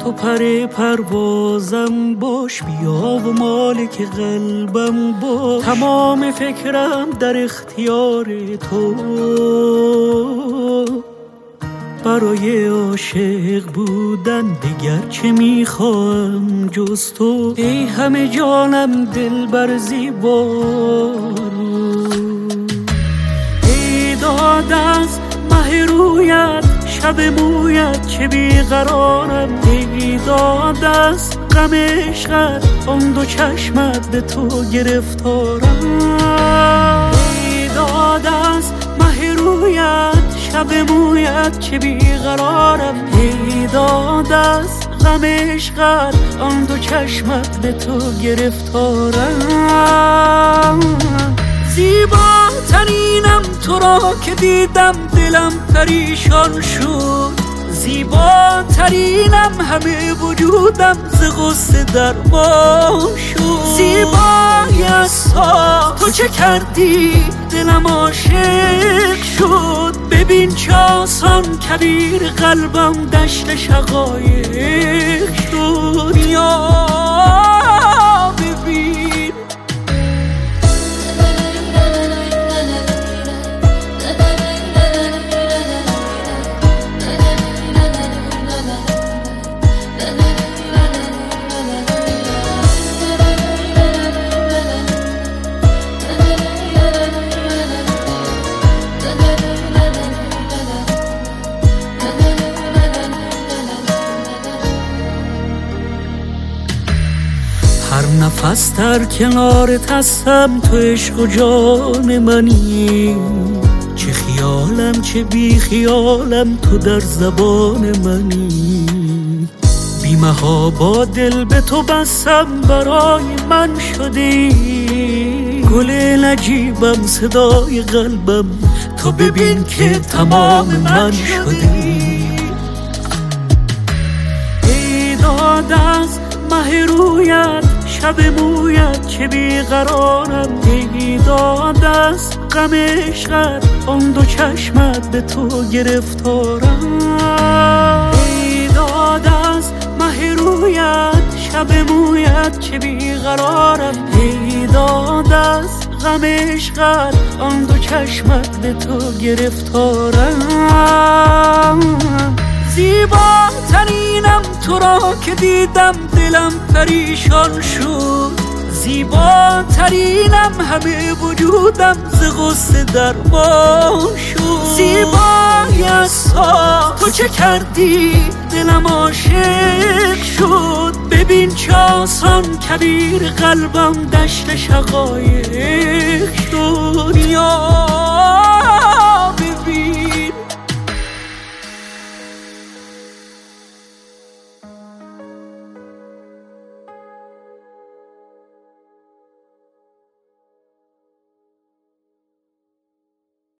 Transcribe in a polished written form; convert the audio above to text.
تو پر پروازم باش، بیا و مالک قلبم باش. تمام فکرم در اختیار تو، برای عاشق بودن دیگر چه میخواهم جز تو. ای همه جانم دلبر زیبا، ای داد از مه رویت شب مویت چه بیقرارم. ای داد از غم عشقت آن دو چشمت به تو گرفتارم. ای داد از مه رویت شب مویت چه بیقرارم. ای داد از غم عشقت آن دو چشمت به تو گرفتارم. زیباترینم تو را که دیدم دلم پریشان شد. زیباترینم همه وجودم ز غصه درمان شد. زیبایی از تو چه کردی دلم عاشق شد. ببین چه آسان کبیر قلبم دشت شقایق شد. یا ببین هر نفس در کنارت هستم، تو عشق و جان منی. چه خیالم چه بی خیالم تو در زبان منی. بیمه ها با دل به تو بستم برای من شدی. گل نجیبم صدای قلبم تو ببین که تمام من شدی. ای داد از مه رویت شب مویت چه بیقرارم. ای داد از غم عشقت آن دو چشمت به تو گرفتارم. ای داد از مه رویت شب مویت چه بیقرارم. ای داد از غم عشقت آن دو چشمت به تو گرفتارم. زیباترینم تو را که دیدم دلم پریشان شد. زیباترینم همه وجودم ز غصه درمان شد. زیبایی از تو چه کردی دلم عاشق شد. ببین چه آسان کبیر قلبم دشت شقایق شد. یا